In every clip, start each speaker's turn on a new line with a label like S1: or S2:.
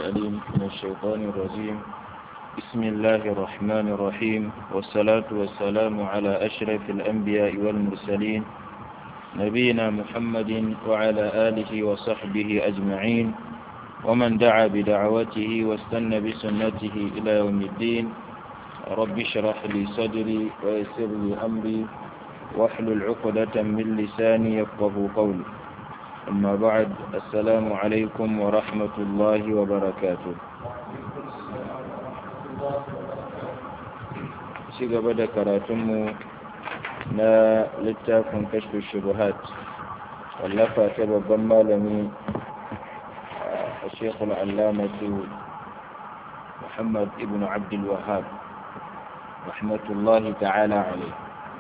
S1: الأليم من الشيطان الرجيم. بسم الله الرحمن الرحيم، والصلاة والسلام على أشرف الأنبياء والمرسلين نبينا محمد وعلى آله وصحبه أجمعين ومن دعا بدعوته واستنى بسنته إلى يوم الدين. رب اشرح لي صدري ويسر لي أمري واحلل عقدة من لساني يفقه قولي. أما بعد، السلام عليكم ورحمة الله وبركاته. شيء بدأ كراتمو نا لتاكم كشف الشبهات واللفة سبب مالمي الشيخ العلامة محمد ابن عبد الوهاب رحمة الله تعالى عليه.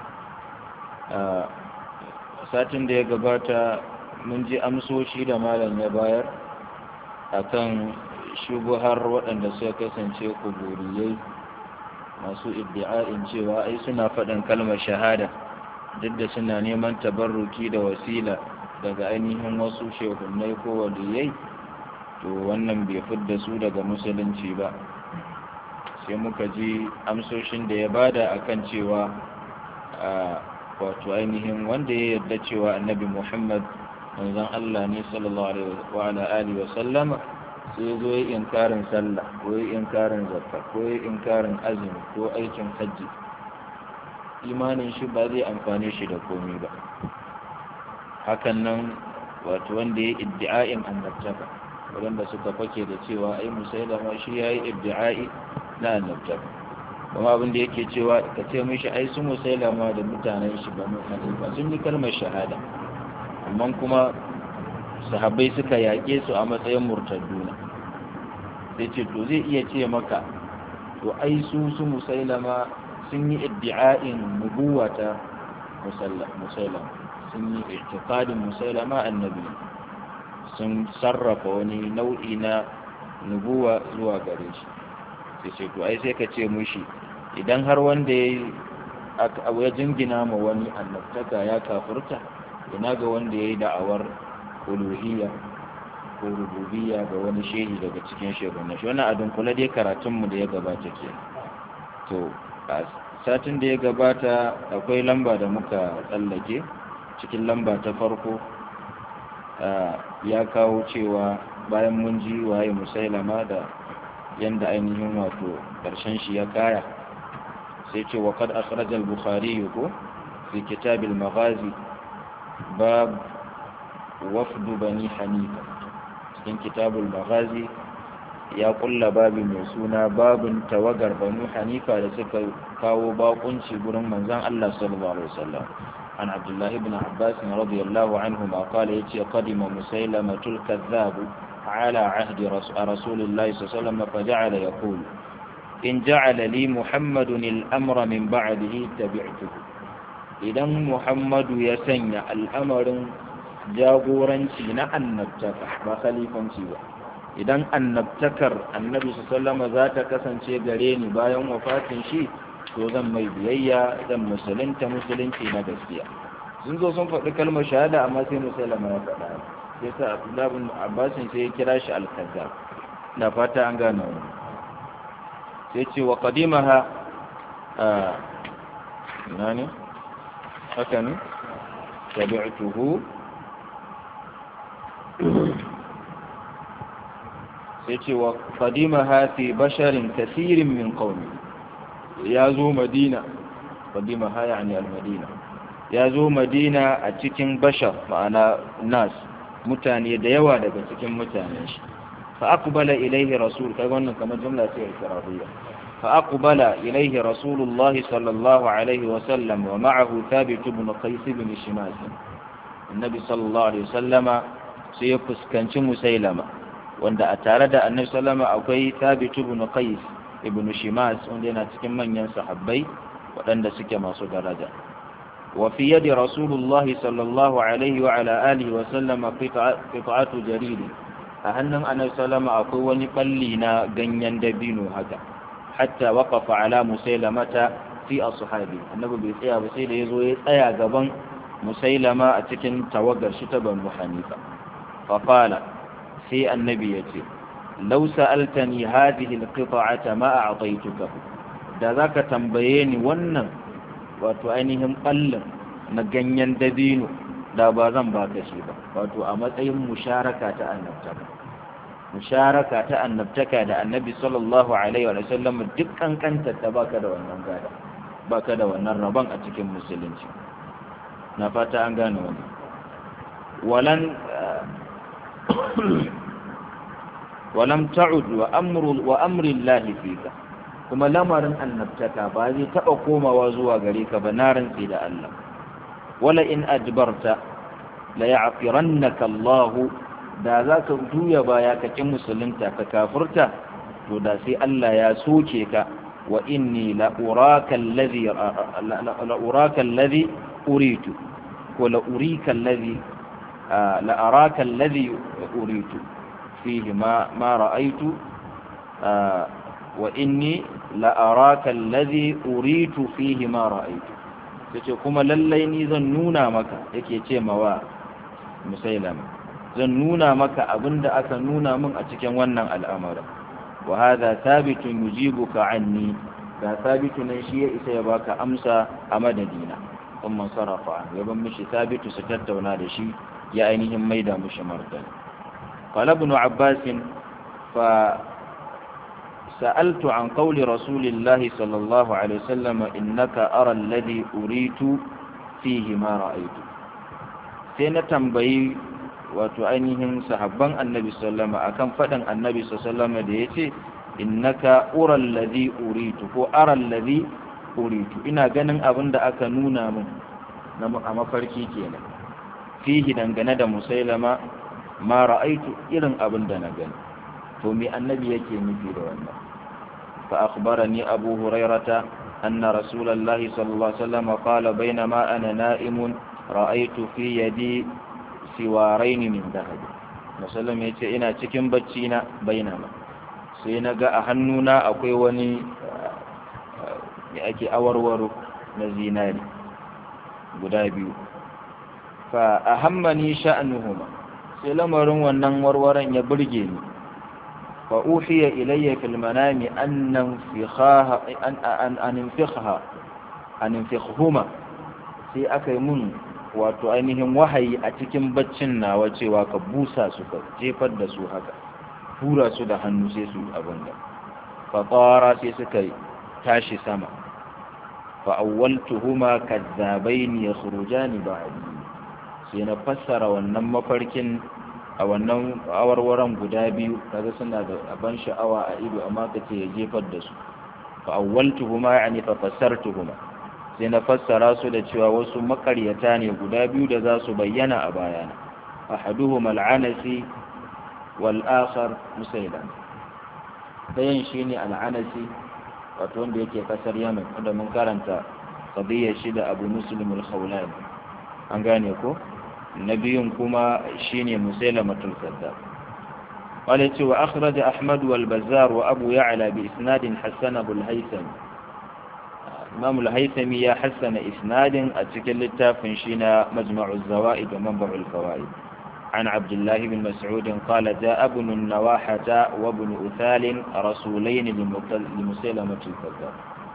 S1: satin da ya gabata mun ji amsoshi da malam ya bayar akan shubuhar waɗanda suka kasance kuburiyai masu iddia'in cewa ai suna faɗin kalmar shahada duk da suna neman tabarruki da wasila daga ainihin wasu shehunnai ko waliyai, to wannan bai fidda su daga musulunci ba. sai muka ji amsoshin da ya bada akan cewa wato ainihin wanda ya yarda cewa annabi Muhammad manzon Allah ne sallallahu alaihi wa sallama, sai ya zo ya inkarin sallah ko ya inkarin zakka ko ya inkarin azumi ko aikin hajji, imanin shi ba zai amfane shi da komai ba. hakan nan wato wanda ya iddi'a'in annabtaka, wanda suka fake da cewa ai musailama shi yayi iddi'a'i na annabtaka, kuma abin da yake cewa ka ce mishi ai su musailama da mutanen shi ba sun yi kalmar shahada, amma kuma sahabbai suka yaƙe su a matsayin murtadduna. sai ce to zai iya ce maka to ai su musailama sun yi iddi'a'in nubuwata musailama, sun yi i'tiqadin musailama annabi, sun sarrafa wani nau'i na nubuwa zuwa gare shi. sai ce to ai sai ka ce mushi idan har wanda ya jingina ma wani annabtaka ya kafirta, ina ga wanda ya yi da'awar uluhiyya ko rububiyya ga wani shehi daga cikin shehunan shi. wannan a dunkule dai karatunmu da ya gabata ke. to a satin da ya gabata akwai lamba da muka tsallake. cikin lamba ta farko ya kawo cewa bayan mun ji waye musailama da yanda ainihin wato ƙarshen shi ya kaya, sai ce wa qad akhraja al-bukhari ko fi kitab al-maghazi bab wafd bani hanifa. cikin kitab al-maghazi ya kulla babi mai suna babin tawagar banu hanifa da suka kawo bakunci gurin manzon Allah sallallahu alaihi wasallam. عن عبد الله بن عباس رضي الله عنهما قال يتي قدم مسيلمة الكذاب على عهد رسول الله صلى الله عليه وسلم فجعل يقول إن جعل لي محمد الأمر من بعده تبعته. إذا محمد يسنى الأمر jagoranci na annabtaka ba khalifanci ba. idan annabtakar annabi sallallahu alaihi wasallam za ta kasance gare ni bayan wafatin shi, to zan mai biyayya, zan musulunci na gaskiya. sun zo sun faɗi kalmar shahada amma sai musulama ya faɗa, sai sa Abdullah bin Abbas sai ya kira shi al-kazzab. na fata an gane wannan. sai ce wa qadimaha nani haka ne tabi'tuhu. sai ce wa qadimaha fi basharin kathirin min qaumi. ya zo madina, qadimaha yani al-madina, ya zo madina a cikin bashar ma'ana nas, mutane da yawa daga cikin mutanen shi. fa aqbala ilayhi rasul, kai wannan kamar jumla ce al-farahiyya. fa aqbala ilayhi rasulullah sallallahu alaihi wa sallam wa ma'ahu thabit ibn qais ibn shimas. annabi sallallahu alaihi wasallama sai ya fuskanci musailama, wanda a tare da annabi sallama akwai thabit ibn qais ibn shimas, wanda yana cikin manyan sahabbai waɗanda suke masu daraja. wa fi yadi rasulullah sallallahu alaihi wa ala alihi wa sallama qita'atu jarid, a hannun annabi sallama akwai wani balli na ganyen dabino haka. hatta waqafa ala musailamata fi ashabi, annabi bai tsaya ba sai da yazo ya tsaya gaban musailama a cikin tawagar shi ta banu hanifa. fa qala, sai annabi yace law sa'altani hadhihi alqita'ata ma a'taytuka da zaka tambaye ni wannan wato ainihin ballin na ganyen dabino da ba zan baka shi ba wato a matsayin musharaka ta annabtaka da annabi sallallahu alaihi wa sallam duk kankantar da baka da wannan gada baka da wannan rabon a cikin musulunci na fata an gane wannan walam ta'ud wa amri Allah fika kuma lamarin annabtaka ba zai taba komawa zuwa gare ka ba na rantsi da Allah wala in ajbarta la ya'firannaka Allah da zaka juya baya ka kin musulunta ka kafirta to da sai Allah ya soke ka wa inni la uraka alladhi uritu ko la urika alladhi la araka alladhi uritu fihi ma ra'aytu wa inni la araka alladhi uritu fihi ma ra'aytu yace kuma lallai ni zan nuna maka yake ce mawa musailama zan nuna maka abinda aka nuna min a cikin wannan al'amarin wa hadha thabitun yujibuka anni ga thabitu nan shi ya isa ya baka amsa a madadina kuma sarafa yaban mishi thabitu su tattauna da shi ya ainihin maida mishi martani qala ibn abbas fa سألت عن قول رسول الله صلى الله عليه وسلم إنك أرى الذي أريت فيه ما رأيت سينا تنبي وتعينهم صحبان النبي صلى الله عليه وسلم أكم فتن النبي صلى الله عليه وسلم ديتي إنك أرى الذي أريت أرى الذي أريت إنا جنن أبند أكنونا من أما فرقي كينا فيه دنجنا مسيلمة ما رأيت إلن أبند نجن فمي النبي يكي نفيد والله فأخبرني أبو هريرة أن رسول الله صلى الله عليه وسلم قال بينما أنا نائم رأيت في يدي سوارين من ذهب وسلم يتي إنا تكن بچينا بينما سينغا أهنونا أقواني يأكي أورور نزيناري قدابيو فأهمني شأنهما سيلمرون وننورورا يبرجيني فأوحي إلي في المنام أن انفخهما sai aka yi mun wato ainihin wahayi a cikin baccin nawa cewa ka busa su ka jefar da su haka tura su da hannu sai su abinda faƙara sai suka tashi sama fa'awwaltuhuma kazzabaini yakhrujani ba'di sai na fassara wannan mafarkin a wannan awarwaran guda biyu kaga suna da ban sha'awa a ido amma kace ya jefar da su fa awwaltuhuma yani fa fassartuhuma sai na fassara su da cewa wasu makaryata ne guda biyu da za su bayyana a bayana ahaduhuma al'anasi wal akhar musailan dayan shine al'anasi wato wanda yake kasar Yemen wanda mun karanta qadiyar shi da Abu Muslim al-Khawlani an gane ko نبي كما شيني مسيلمة الكذاب قال وأخرج أحمد والبزار وأبو يعلى بإسناد حسنه الهيثمي إمام الهيثمي حسن إسناد أتكل التافنشينا مجمع الزوائد ومنبع الفوائد عن عبد الله بن مسعود قال جاء ابن النواحة وابن أثال رسولين لمسيلمة الكذاب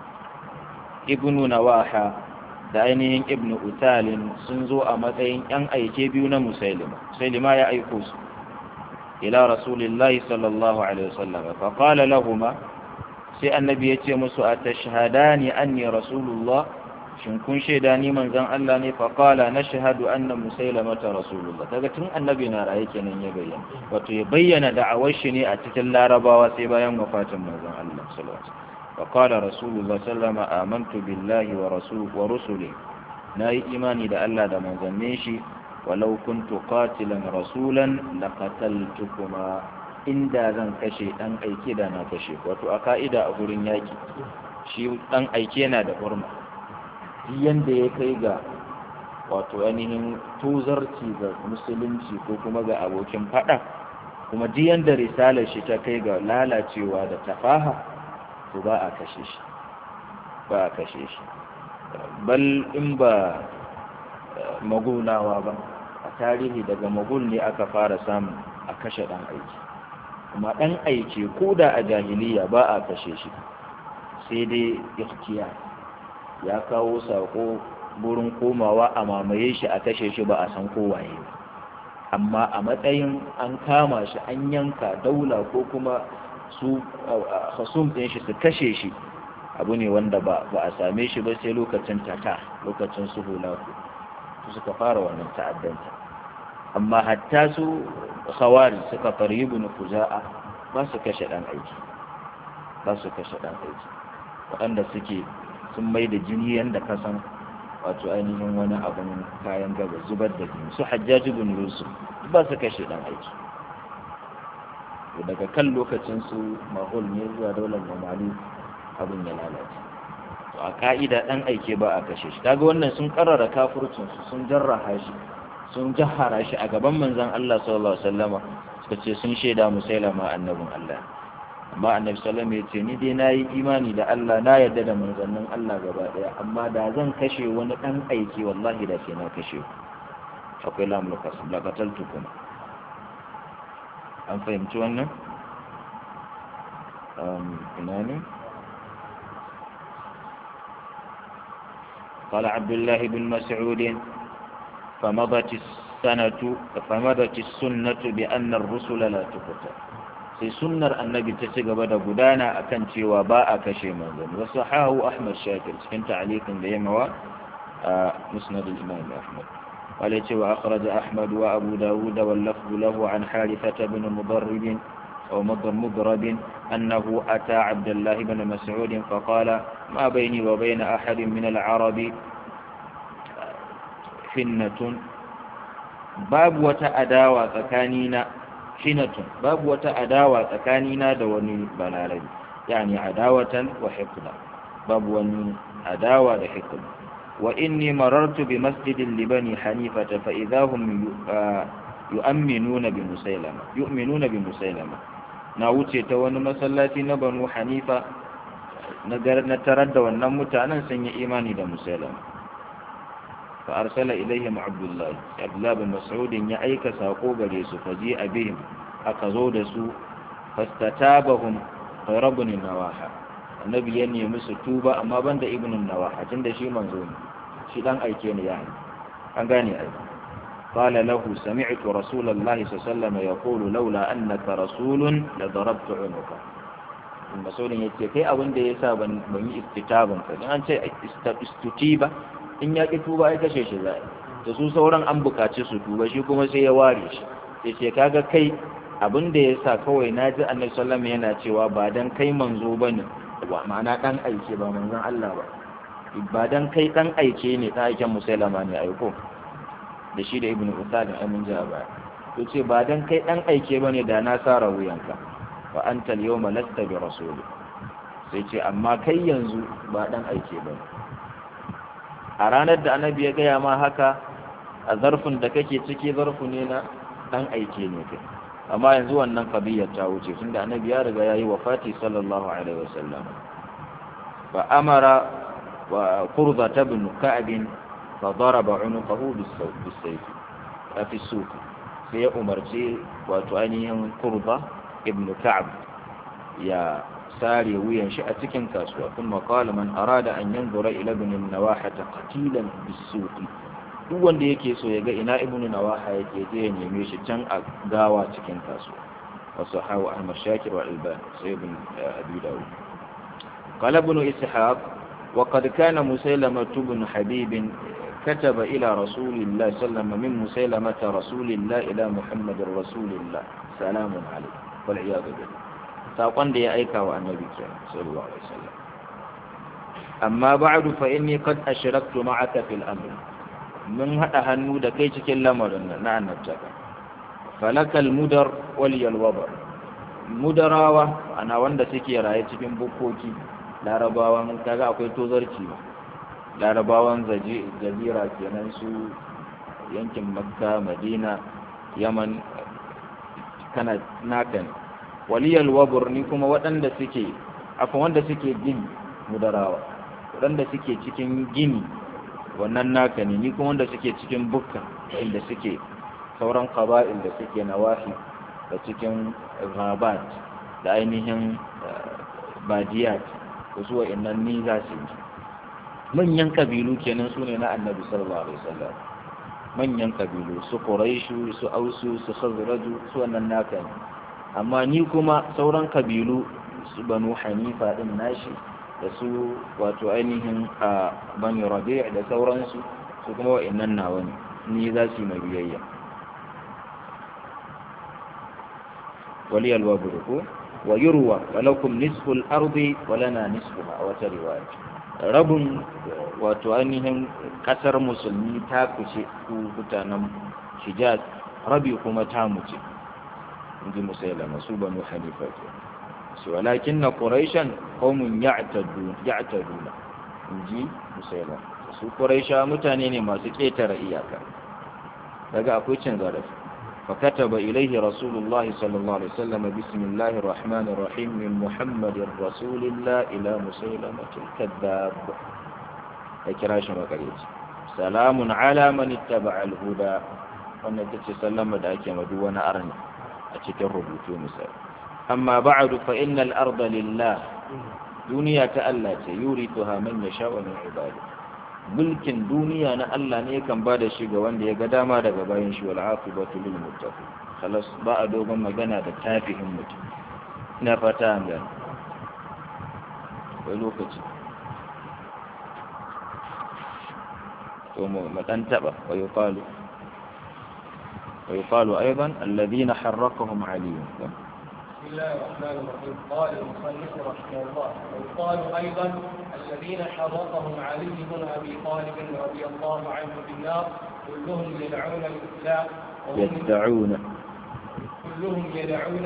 S1: ابن نواحة da ainihin ibn utalin sun zo a matsayin yan aike biyu na musailima ya aiko su ila rasulillahi sallallahu alaihi wasallam fa qala lahumu sai annabi ya ce musu atashhadani anni rasulullah shin kun shaida ni manzon Allah ne fa qala nashhadu anna musailamata rasulullah kaga tun annabi na raye kenan ya bayyana wato ya bayyana da'awar shi ne a cikin larabawa sai bayan wafatin manzon Allah sallallahu alaihi wasallam فقال رسول الله صلى الله عليه وسلم آمنت بالله ورسله ناي إيماني دا الله دا منزنيشي ولو كنت قاتلا رسولا لقتلتكما إن دا ذن كشي أن أيكي دا نا كشي وتو أقائدا أقولين ياكي شي أن أيكينا دا فرما diyan da ya kai ga wato ainihin tuzarci ga musulunci ko kuma ga abokin fada kuma diyan da risalar shi ta kai ga lalacewa da tafaha to ba a kashe shi bal in ba magulawa ba a tarihi daga magul ne aka fara samun a kashe dan aiki kuma ɗan aike ko da a jahiliya ba a kashe shi sai dai ikhtiyar ya kawo sako burin komawa a mamaye shi a kashe shi ba a san kowaye ba, amma a matsayin an kama shi an yanka daula ko kuma su hasum ɗin shi su kashe shi abu ne wanda ba a same shi ba sai lokacin tata lokacin su hulaku su suka fara wannan ta'addanta. Amma hatta su khawari suka fari ibn Fuza'a ba su kashe dan aiki waɗanda suke sun mai da jini yanda ka san wato ainihin wani abin kayan gaba zubar da jini. Su Hajjaj ibn Yusuf ba su kashe dan aiki. Daga kan lokacin su Mahul ne zuwa daular Mamali abin ya lalace. To a ka'ida dan aike ba a kashe shi. Kaga wannan sun karrara kafircin su, sun jarraha shi, sun jahara shi a gaban manzon Allah sallallahu alaihi wasallama, suka ce sun shaida Musailama annabin Allah. Amma annabi sallallahu alaihi wasallam ya ce ni dai nayi imani da Allah, na yarda da manzannin Allah gaba daya, amma da zan kashe wani dan aike wallahi da sai na kashe ku. Akwai lamul qasam la qataltukum. An fahimci wannan? ina ne? قال عبد الله بن مسعود فمضت السنة بأن الرسل لا تقتل. sai sunnar annabi ta ci gaba da gudana akan cewa ba a kashe manzon. Wasu hahu Ahmad Shakir cikin ta'aliqin da ya mawa a musnad al-Imam Ahmad. Wale cewa akhraja Ahmad wa Abu Dawud wal lafz lahu an Harithah ibn Mudarrib أو مضرب أنه أتى عبد الله بن مسعود فقال ما بيني وبين أحد من العرب حنة باب وتأداوى تكانينا حنة باب وتأداوى تكانينا دوني بلالي يعني عداوة وحقنا باب وني عداوة وحقنا وإني مررت بمسجد لبني حنيفة فإذا هم يؤمنون بمسيلمة na wuce ta wani masallaci na Banu Hanifa na tarar da wannan mutanen sun yi imani da Musailama. Fa arsala ilaihim Abdullah bin Mas'ud ya aika sako gare su, faji abihim aka zo da su, fastatabahum Ibn Nawaha. Annabi ya nemi su tuba amma banda Ibn Nawaha tunda shi manzo ne, shi dan aike ne yani. An gane ai. قال له سمعت رسول الله صلى الله عليه وسلم يقول لولا أنك رسول لضربت عنقك. المسؤول yace kai abin da yasa ban yi istitaban ka dan an ce istutiba in ya ki tuba ai kashe shi zai to su sauran an bukace su tuba shi kuma sai ya ware shi yace kaga kai abin da yasa kawai naji Annabi sallallahu alaihi wasallam yana cewa ba dan kai manzo bane ba ma'ana dan aike ba manzon Allah ba dan kai dan aike ne ta aiken Musailama ne aiko da shi da Ibn Uthal amin jaba to ce ba dan kai dan aike bane da na sara wuyanka wa anta al-yawma lasta bi rasul sai ce amma kai yanzu ba dan aike bane. A ranar da annabi ya gaya ma haka a zarfin da kake ciki zarfu ne na dan aike ne kai, amma yanzu wannan kabiyar ta wuce tunda annabi ya riga yayi wafati sallallahu alaihi wasallam. Fa amara wa Qurza ibn Ka'b فضرب عنقه بالسيف في السوق sai ya umarci wato ainihin Qurba ibn Ka'b ya sare wuyan shi a cikin kasuwa. Kuma qala man arada an yanzura ila ibn Nawaha qatilan bis-suq, duk wanda yake so ya ga ina ibn Nawaha yake je ya neme shi can a gawa cikin kasuwa. Wasu hawa Ahmad Shakir wa Albani sai ibn Abi Dawud. Qala ibn Ishaq wa qad kana Musailamah ibn Habib كتب إلى رسول الله صلى الله عليه وسلم من مسيلمة رسول الله إلى محمد رسول الله سلام عليه والعياذ بالله. ساقن دي أيكا والنبي صلى الله عليه وسلم. أما بعد فإني قد أشركت معك في الأمر من هنو دكيت كل مرة نعم نبتك فلك المدر ولي الوبر. مدراوة أنا وند سكي رأيت من بكوكي لا رباوة من كذا أقول تزرتي larabawan jazira kenan su yankin Makka, Madina, Yaman kana nakan waliyal wabur ni kuma wanda suke gini mudarawa, waɗanda suke cikin gini wannan naka ne, ni kuma wanda suke cikin bukka inda suke sauran qaba'il da suke nawahi da cikin rabat da ainihin badiyat da zuwa innan ni za su yi manyan kabilu kenan su ne na annabi sallallahu alaihi wasallam manyan kabilu su quraishu su ausu su khazraju su wannan naka ne amma ni kuma sauran kabilu su banu hanifa din nashi da su wato ainihin a bani rabi' da sauransu su kuma wa'annan nawa ne ni za su yi mai biyayya waliyal wabruku wa yurwa walakum nisful ardi wa lana nisfuha a wata riwaya rabin wato ainihin kasar musulmi ta kuce ku mutanen Hijaz rabi kuma ta muce inji musailama su banu hanifa ce walakin na quraishan qaumun ya'taduna inji musailama su quraisha mutane ne masu ketare iyaka daga akwai cin zarafi فكتب إليه رسول الله صلى الله عليه وسلم بسم الله الرحمن الرحيم من محمد رسول الله إلى مسيلمة الكذاب إكراش مكريج سلام على من اتبع الهدى ونتج سلم دعك مدون أرني أتكر ربوتو مسائل أما بعد فإن الأرض لله دنيا تألت يورثها من يشاء من عباده mulkin duniya na Allah ne kan ba da shi ga wanda ya ga dama daga bayan shi wal aqibatu lil muttaqin khalas ba a dogon magana da tafihin mutum ina fata an gani wai lokaci to mu dan taba wa yuqalu aidan alladhina harrakahum aliyun
S2: بسم الله الرحمن الرحيم قال المصنف رحمه الله ويقال ايضا الذين حرقهم علي بن ابي طالب رضي الله عنه بالنار كلهم يدعون الاسلام كلهم يدعون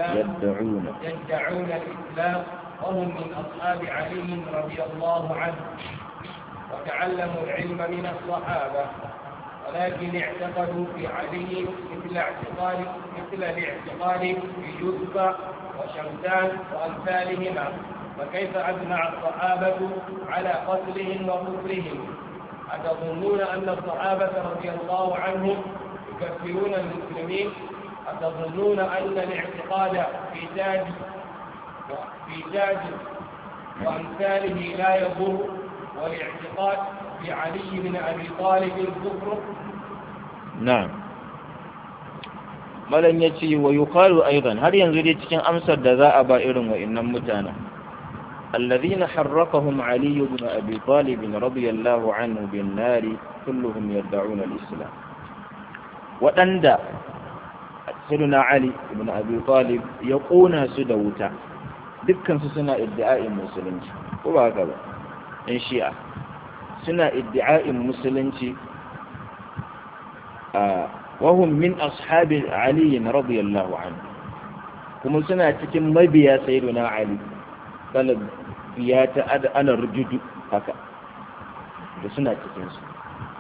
S2: الاسلام وهم من اصحاب علي رضي الله عنه وتعلموا العلم من الصحابه ولكن اعتقدوا في علي مثل الاعتقاد في يوسف وشمسان وأمثالهما فكيف أجمع الصحابة على قتلهم وكفرهم أتظنون أن الصحابة رضي الله عنهم يكفرون المسلمين أتظنون أن الاعتقاد في تاج وأمثاله لا يضر والاعتقاد بعلي بن أبي طالب الكفر
S1: نعم malan yace wa yuqalu aidan har yanzu dai cikin amsar da za a ba irin wa'annan mutanen alladhina harrakahum ali ibn abi talib radiyallahu anhu bin nar kulluhum yad'un al-islam wadanda sayyidina ali ibn abi talib ya kona su da wuta dukkan su suna iddia'in musulunci ko ba haka ba in shi'a suna iddi'a'in musulunci wahum min ashabi ali radiyallahu anhu kuma suna cikin mabiya sayyidina ali talab ya ta ana rujudu haka da suna cikin su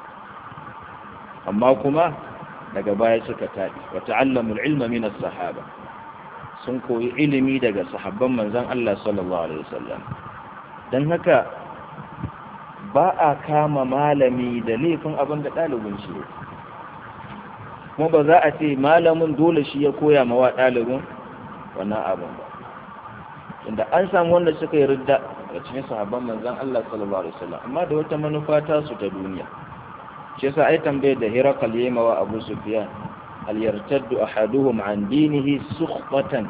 S1: amma kuma daga baya suka tabi wa ta'allamu al-ilma min as-sahaba sun koyi ilimi daga sahabban manzon Allah sallallahu alaihi wasallam dan haka ba a kama malami da laifin abin da ɗalibin shi ne kuma ba za a ce malamin dole shi ya koya mawa ɗalibin wannan abin ba inda an samu wanda suka yi ridda da cikin sahabban manzon Allah sallallahu alaihi wasallam amma da wata manufa ta su ta duniya shi yasa ai tambayar da Hirakal yema wa Abu Sufyan hal yartaddu ahaduhum an dinihi sukhbatan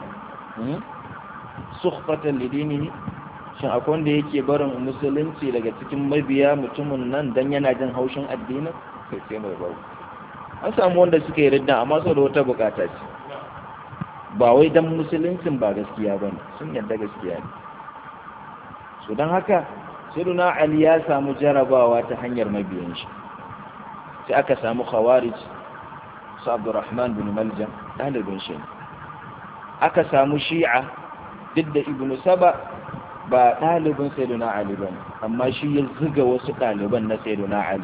S1: li dinihi shin akwai wanda yake barin musulunci daga cikin mabiya mutumin nan dan yana jin haushin addinin sai sai mai bau an samu wanda suka yi ridda amma sau da wata bukata ce ba wai dan musuluncin ba gaskiya bane sun yarda gaskiya ne so dan haka sayyiduna ali ya samu jarabawa ta hanyar mabiyan shi sai aka samu khawarij su Abdurrahman bin Maljam dalibin shi aka samu shi'a duk da ibnu Saba ba ɗalibin sayyiduna Ali ba ne amma shi ya zuga wasu ɗaliban na sayyiduna Ali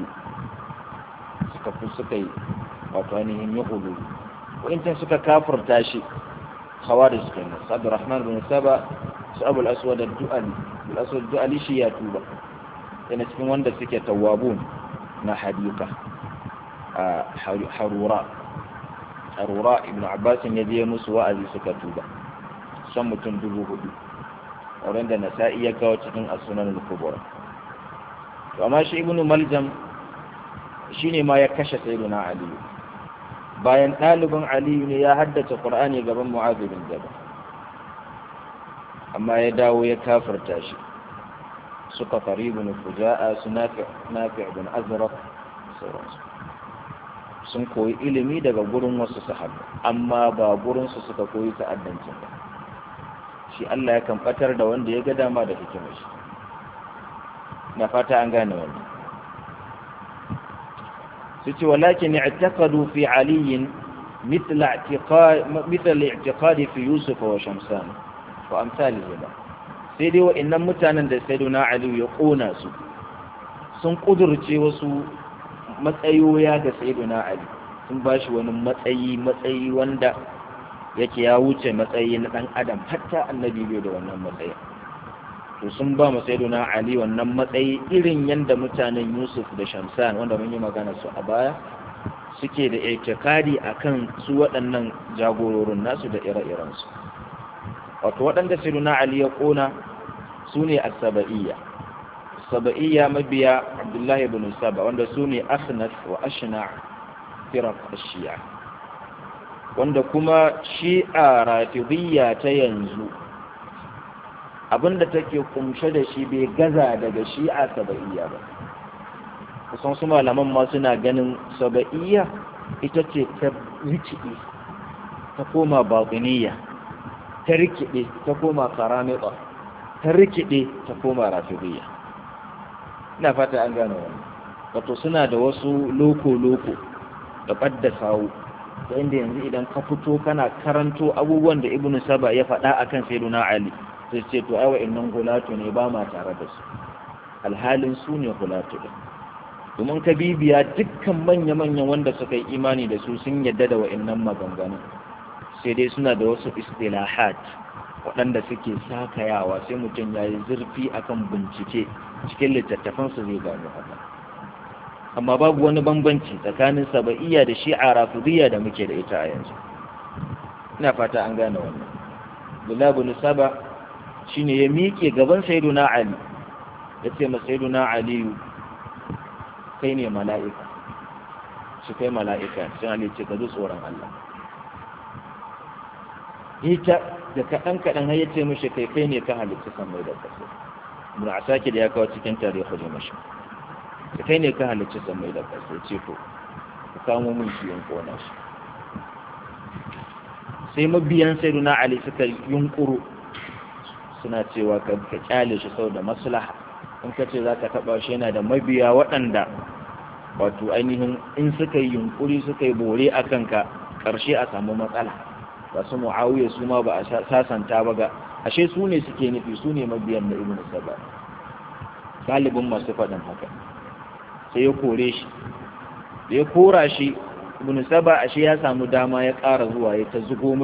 S1: suka yi wato ainihin ya hulu wa'incan suka kafurta shi khawarij kenan Abdurrahman bin Saba su Abul Aswad ad-Du'ali shi ya tuba yana cikin wanda suke tawwabun na hadika a Harura arura ibn abbas ya je musu wa'azi suka tuba san mutum 4,000 wurin da nasa'i ya kawo cikin as-sunan al-kubra to amma shi ibn maljam shine ma ya kashe sayyiduna ali bayan ɗalibin ali ne ya haddace qur'ani gaban mu'adh bin jabal amma ya dawo ya kafirta shi suka qaribun fuja'a nafi' bin azraq sauransu sun koyi ilimi daga gurin wasu sahabba amma ba gurin su suka koyi ta'addancin ba shi Allah ya kan batar da wanda ya ga dama da hikimar shi na fata an gane wannan su ce walakin i'taqadu fi ali مثل الاعتقاد في يوسف وشمسان وامثالهما sai dai wa'annan mutanen da sayyiduna ali ya kona su sun kudurce wasu matsayoya ga sayyiduna ali sun bashi wani matsayi wanda yake ya wuce matsayi na dan adam hatta annabi bai da wannan matsayi to sun ba mu sayyiduna ali wannan matsayi irin yanda mutanen yusuf da shamsan wanda mun yi magana su a baya suke da itikadi akan su waɗannan jagororin nasu da ire-irensu wato waɗanda sayyiduna ali ya kona sune as-saba'iyya mabiya abdullahi ibn saba wanda sune asnas wa ashna' firaq ash-shi'a wanda kuma shi'a rafidiyya ta yanzu abinda take kumshe da shi bai gaza daga shi'a saba'iyya ba kusan su malaman ma suna ganin saba'iyya ita ce ta rikide ta koma batiniyya ta rikide ta koma karamita ta rikide ta koma rafidiyya ina fata an gane wannan wato suna da wasu loko da ɓadda sawu ta inda yanzu idan ka fito kana karanto abubuwan da ibnu saba ya faɗa akan sayyiduna ali sai ce to ai wa'annan gulatu ne ba ma tare da su alhalin su ne gulatu din domin ka bibiya dukkan manya-manyan wanda suka yi imani da su sun yadda da wa'annan maganganu sai dai suna da wasu istilahat waɗanda suke sakayawa sai mutum ya yi zurfi akan bincike cikin littattafansu zai gano haka amma babu wani bambanci tsakanin saba'iyya da shi'a rafidiyya da muke da ita a yanzu ina fata an gane wannan Abdullah ibn Saba shine ya miƙe gaban sayyiduna Ali ya ce ma sayyiduna Ali kai ne mala'ika shi kai mala'ika sai Ali ce ka ji tsoron Allah ita da kaɗan har ya ce mishi kai ne ka halitta samai da ƙasa ibn Asakir ya kawo cikin tarihi Dimashq kai ne ka halitta samai da ƙasa ce to ka kamo min shi yan kona shi sai mabiyan sayyiduna Ali suka yunkuru suna cewa ka kyale shi saboda maslaha in ka ce zaka taba shi yana da mabiya waɗanda wato ainihin in suka yi yunkuri suka yi bore akan ka karshe a samu matsala ba su Muawiya su ma ba a sasanta ba ga ashe su ne suke nufi su ne mabiyan da Ibn Saba galibin masu faɗin haka sai ya kore shi da ya kora shi Ibn Saba ashe ya samu dama ya ƙara zuwa ya ta zugo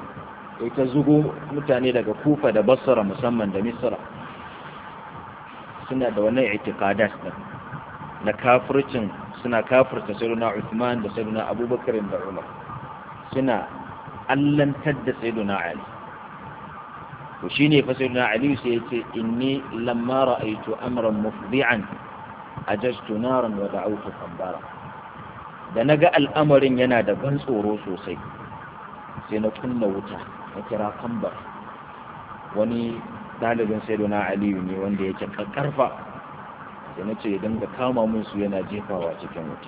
S1: mutane daga Kufa da Basra musamman da Misra suna da wannan i'tiqadat na kafircin suna kafirta sayyidina Uthman da sayyidina Abubakar da Umar suna allantar da sayyidina Ali to shine fa sayyidina Ali sai yace inni lamma ra'aytu amran mufdi'an ajajtu naran wa da'awtu khabbara da naga al'amarin yana da ban tsoro sosai sai na kunna wuta na kira kambar wani dalibin sayyiduna aliyu ne wanda yake karfa sai na ce idan ga kama mun su yana jefawa cikin wuta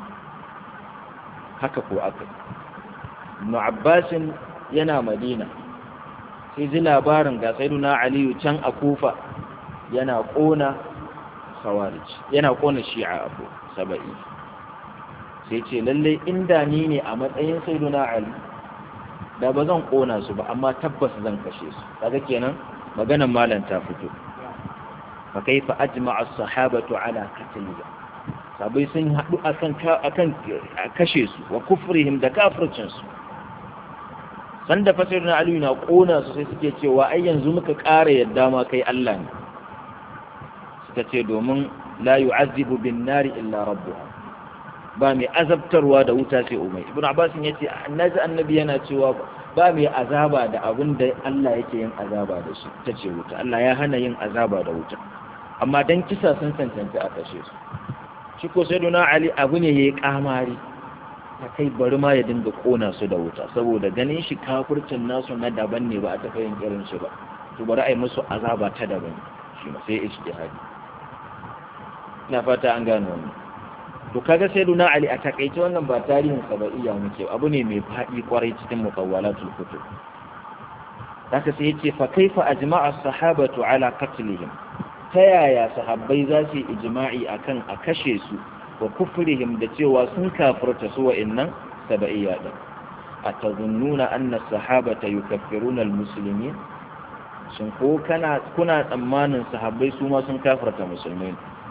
S1: haka ko aka ibn abbasin yana madina sai ji labarin ga sayyiduna aliyu can a kufa yana kona khawarij yana kona shi'a abu saba'i sai ce lalle inda ni ne a matsayin sayyiduna ali da ba zan kona su ba amma tabbas zan kashe su kaga kenan maganar malam ta fito fa kaifa ajma'a as-sahabatu ala qatlihi sabai sun hadu akan kashe su wa kufrihim da kafircin su sanda fasirna ali na kona su sai suke cewa ai yanzu muka ƙara yadda ma kai Allah ne suka ce domin la yu'azzibu bin nari illa rabbuha ba mai azabtarwa da wuta sai umai. Ibn Abbas yace annabi yana cewa ba mai azaba da abin da Allah yake yin azaba da shi tace wuta. Allah ya hana yin azaba da wuta, amma dan kisa sun tantance a kashe su. Shi ko sayyiduna Ali abu ne yayi kamari ta kai bari ma ya dinga kona su da wuta saboda ganin shi kafircin nasu na daban ne ba a taɓa yin irin shi ba, to bari a yi musu azaba ta daban shi ma sai ijtihadi. Ina fata an gano wannan. To kaga sayyiduna Ali a takaice wannan ba tarihin sabaiya muke, abu ne mai faɗi kwarai cikin mutawwalatul kutub. Haka sai yace fa kaifa ajma'a as-sahabatu ala qatlihim, ta yaya sahabbai za su yi ijma'i akan a kashe su wa kufrihim da cewa sun kafirta su wa'annan sabaiya din. Atazunnuna anna as-sahabata yukaffiruna al-muslimin, shin ko kuna tsammanin sahabbai su ma sun kafirta musulmai?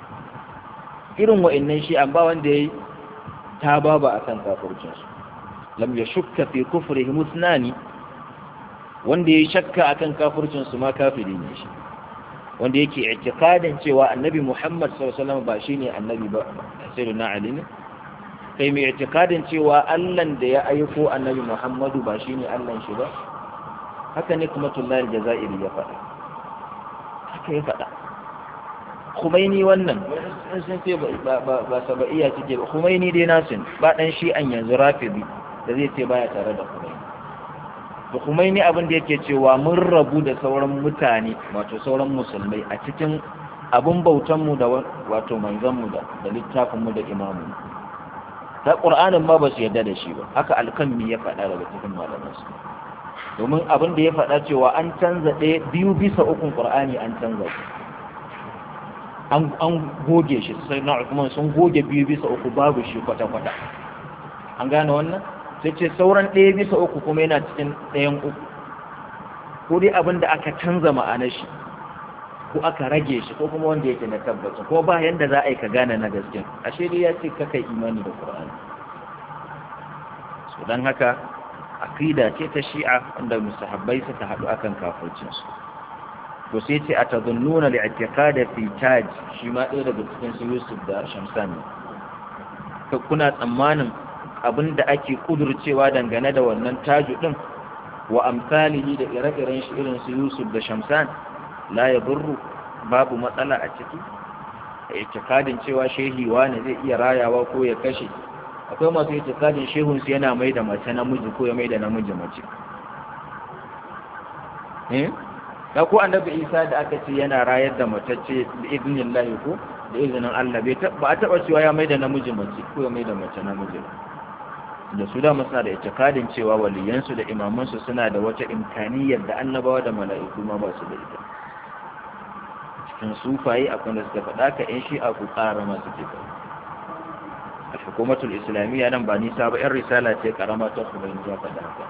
S1: Irin wa'annan shi an ba wanda yayi ta baba akan kafircin su. Lam yashukka fi kufrihim ithnani, wanda yayi shakka akan kafircin su ma kafiri ne shi, wanda yake i'tiqadin cewa annabi Muhammad sallallahu alaihi wasallam ba shine annabi ba, sayyidina Ali ne. Kai mai i'tiqadin cewa Allah da ya aiko annabi Muhammadu ba shine Allah shi ba, haka ne kuma Tullal Jazairi ya faɗa, haka ya faɗa. Khumaini wannan sun ce ba sabaiya take ba, Khumaini dai nasin ba dan shi an yanzu Rafidi da zai ce baya tare da Khumaini. Da Khumaini abin da yake cewa mun rabu da sauran mutane, wato sauran musulmai, a cikin abin bautan mu da wato manzon mu da littafin mu da imamu. Ta Qur'anin ma ba su yarda da shi ba, haka Al-Kammi ya faɗa daga cikin malaman su. Domin abin da ya faɗa cewa an canza ɗaya biyu bisa ukun Qur'ani an canza shi. An goge shi, sai na Uthman sun goge biyu bisa uku, babu shi kwata-kwata. An gane wannan? Sai ce sauran ɗaya bisa uku kuma yana cikin ɗayan uku, ko dai abin da aka canza ma'anar shi ko aka rage shi ko kuma wanda yake na tabbata, ko ba yanda za a yi ka gane na gaske. Ashe dai ya ce kakai imani da Qur'ani. So dan haka aqida ce ta Shi'a wanda musahabbai suka haɗu akan kafircin su. To sai ce atazunnuna li'tiqada fi taj, shi ma ɗaya daga cikin su Yusuf da Shamsan. Kuna tsammanin abin da ake kudurcewa dangane da wannan taju din wa amsalihi da ire-iren shi irin su Yusuf da Shamsan la yadurru, babu matsala a ciki? Itikadin cewa shehi wani zai iya rayawa ko ya kashe. Akwai masu itikadin shehun su yana mai da mace namiji ko ya mai da namiji mace. Da ko annabi Isa da aka ce yana rayar da matacce da izinin Allah ko da izinin Allah, ba a taba cewa ya mai da namiji mace ko ya mai da mace namiji. Da su da suna da itikadin cewa waliyansu da imamansu suna da wata imkaniyar da annabawa da mala'iku ma ba su da ita. Cikin sufaye akwai da suka faɗa ka in shi a ku ƙara masu cika. A hukumatul islamiyya nan ba nisa ba, 'yan risala ce ƙarama ta su bayan ya faɗa haka.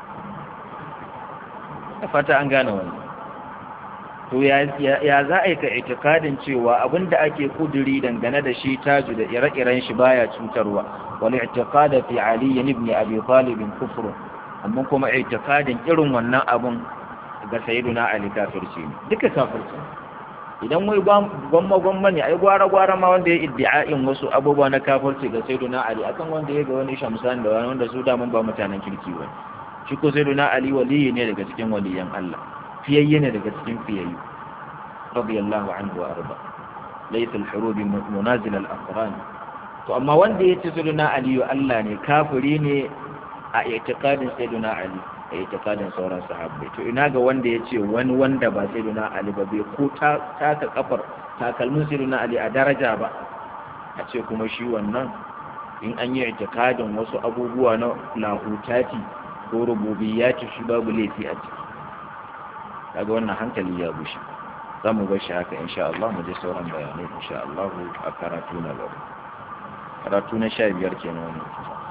S1: Da fata an gane wannan. To ya za a yi ka itikadin cewa abinda ake kuduri dangane da shi taju da ire-iren shi baya cutarwa, wani itikada fi Ali ibn Abi Talib kufru, amma kuma itikadin irin wannan abun ga sayyiduna Ali kafirci ne, duka kafirci. Idan wai gwamma ne ai gwara ma wanda ya iddia'in wasu abubuwa na kafirci ga sayyiduna Ali akan wanda ya ga wani Shamsan da wani wanda su da mun ba mutanen kirki ba. Shi ko sayyiduna Ali waliyi ne daga cikin waliyan Allah, fiyayye ne daga cikin fiyayyu radiyallahu anhu wa arda, laysa al-hurubi munazil al-aqran. To amma wanda yace sayyiduna Ali Allah ne, kafiri ne a i'tiqadin sayyiduna Ali, a i'tiqadin sauran sahabbai. To ina ga wanda yace wani wanda ba sayyiduna Ali ba bai ko taka kafar takalmin sayyiduna Ali a daraja ba, a ce kuma shi wannan in an yi i'tiqadin wasu abubuwa na lahutati ko rububiyyati shi babu laifi a ciki. Kaga wannan hankali ya bushe. Za mu bar shi haka insha Allah, mu je sauran bayanai insha Allah a karatu na gaba. Karatu na 15 kenan wannan.